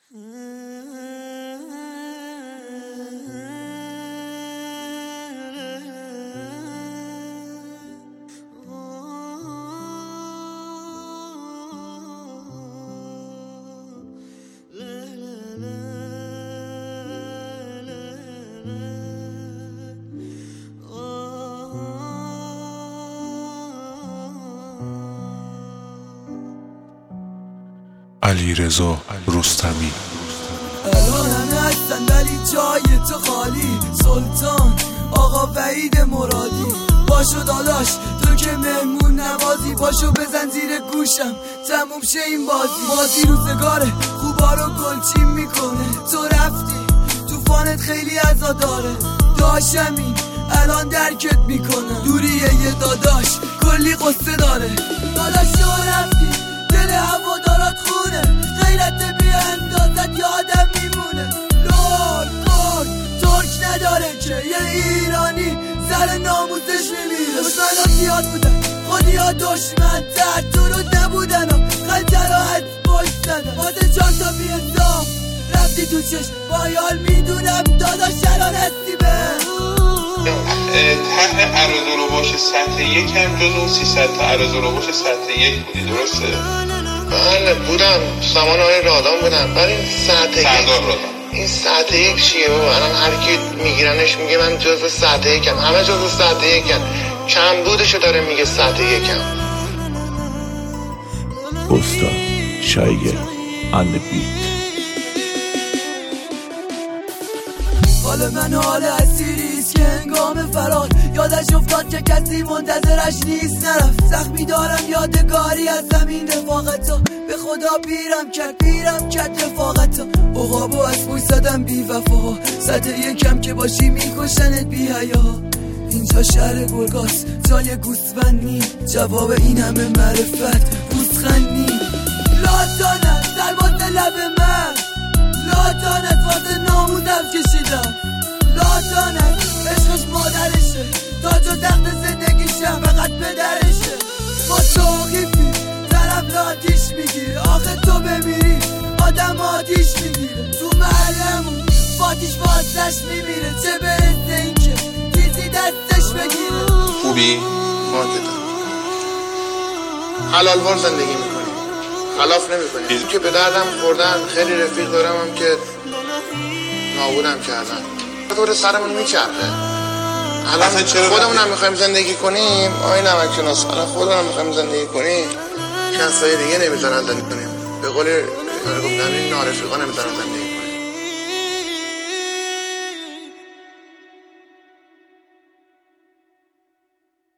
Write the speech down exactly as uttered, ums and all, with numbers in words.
علیرضا رستمی. الان همه هستن ولی جای تو خالی. سلطان آقا وحید مرادی، باشو داداش تو که مهمون نوازی، باشو بزن زیر گوشم تموم شه این بازی. بازی روزگاره خوبا رو گلچین میکنه، تو رفتی توفانت خیلی عزا داره. داشتم این الان درکت میکنه، دوریه یه داداش کلی قصه داره. داداش تو رفتی دل هوادارات خونه، غیرت بی اندازت یادم میمونه. لول کن ترک نداره که یه ایرانی سر ناموزش میمیره. دشمنا زیاد بودن خودی ها دشمن تر، تو رو نبودن و خنجراحت پشت زدن. ماده چار تا بی انصاف رفتی تو چشم بایال، میدونم داداش الان هستی به ته عرض باش سطح یک هم جزو سیصد تا عرض باش سطح یک بودی، درسته؟ بله بودم، سامان های رادان بودم. ولی این سطح یک این سطح یک چیه بابا؟ الان هر کی میگیرنش میگه من جزو سطح یکم، همه جزو سطح یکم، کم بودشو داره میگه سطح یکم. استاد شایگه ان بیت. حال من حال اسیریست که انگام فرار یادش افتاد که کسی منتظرش نیست. نرفت زخمی دارم یادگاری از زمین رفاقتا، به خدا پیرم کرد پیرم کرد رفاقتا. عقابو از پوی زدم بی وفاها، سطح یکم که باشی میکشنت بی حیا. اینجا شهر گرگاست جای گوسفند نی، جواب این همه معرفت گوسخند نی. لاتانت در واسه لب من، لاتانت واسه ناموزم کشیدم. لاتانت عشقش مادرشه، تاج و تخت زندگیشم فقط پدرشه. ما توقیفی طرف آتیش میگیره، آخه تو بمیری آدم آتیش میگیره. تو محلمون فاتیش واسش میمیره، چه برسه این که تیزی دستش بگیره. خوبی؟ ماکتم حلال وار زندگی میکنی، خلاف نمیکنی. این که به دردم خوردن خیلی رفیق دارم هم که نابودم کردن، دور سرمون میچرخه. الان خودمونم میخوایم زندگی کنیم، آی نمکشناس، الان خودمونم میخوایم زندگی کنیم، کسای دیگه نمیذارن زندگی کنیم. به قول گفتن این نارفیقا نمیذارن زندگی